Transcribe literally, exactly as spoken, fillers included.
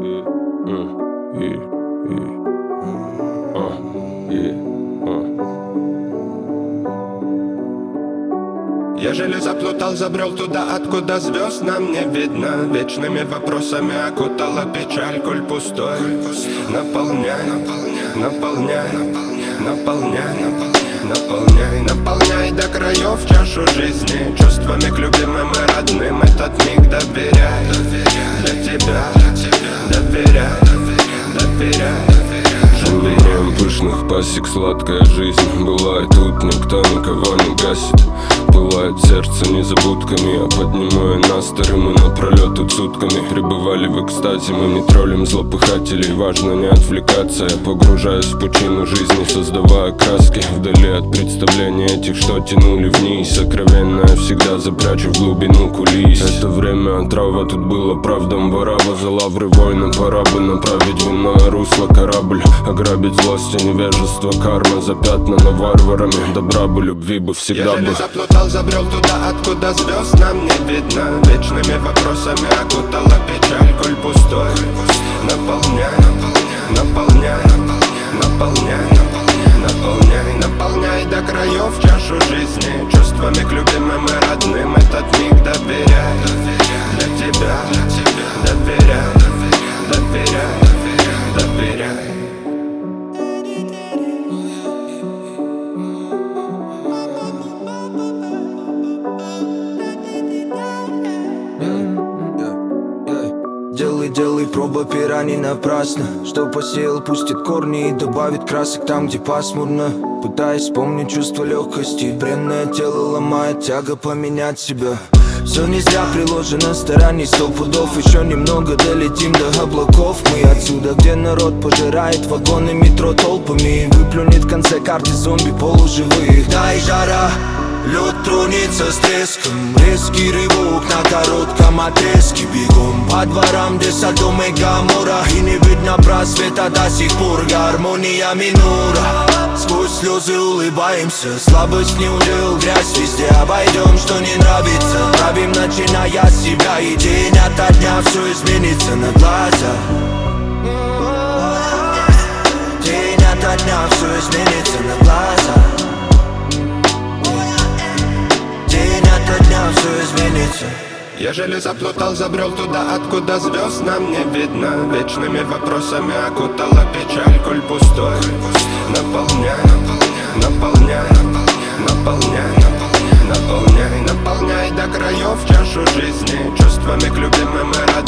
Ежели заплутал, забрел туда, откуда звезд нам не видно. Вечными вопросами окутала печаль, коль пустой. Наполняй, наполняй, наполняй, наполняй, наполняй до краев чашу жизни чувствами к любимым и родным. Этот миг доверяй, для тебя, доверяй, доверяй. Живем пышных пасек сладкая жизнь. Бывает тут никто никого не гасит. Пылает сердце незабудками, а поднимая настрой мы напролет тут сутками. Пребывали в экстазе, мы не троллим злопыхателей. Важно не отвлекаться, я погружаюсь в пучину жизни, создавая краски вдали от представления этих, что тянули вниз. Сокровенное всегда запрячу в глубину кулис. Это время отрава, тут было правдом ворава. За лавры войны пора бы направить в иное русло корабль. Ограбить злость и невежество, карма запятнана варварами. Добра бы, любви бы всегда бы. Забрел туда, откуда звезд нам не видно. Вечными вопросами окутала печаль, коль пустой. Наполняй, наполняй, наполняй, наполняй, наполняй до краев чашу жизни чувствами к любимым и родным. Этот миг доверяй, для тебя, доверяй, доверяй, доверяй. Делай, делай, проба пера не напрасно. Что посеял, пустит корни и добавит красок там, где пасмурно. Пытаясь вспомнить чувство легкости, бренное тело ломает тяга поменять себя. Все не зря приложено стараний, сто пудов. Еще немного долетим до облаков. Мы отсюда, где народ пожирает вагоны метро толпами и выплюнет в конце карты зомби полуживых. Дай жара, лед тронется с треском. Резкий рывок на коротком отрезке. Бегом по дворам, где Содом и Гоморра. И не видно просвета до сих пор. Гармония минора. Сквозь слезы улыбаемся. Слабость не удел, грязь везде обойдем, что не нравится. Правим, начиная с себя. И день ото дня все изменится на глаза. День ото дня все изменится на глаза. Все изменится. Ежели заплутал, забрел туда, откуда звезд нам не видно. Вечными вопросами окутала печаль, коль пустой. Наполняй, наполняй, наполняй, наполняй, наполняй до краев чашу жизни чувствами к любимым и родным.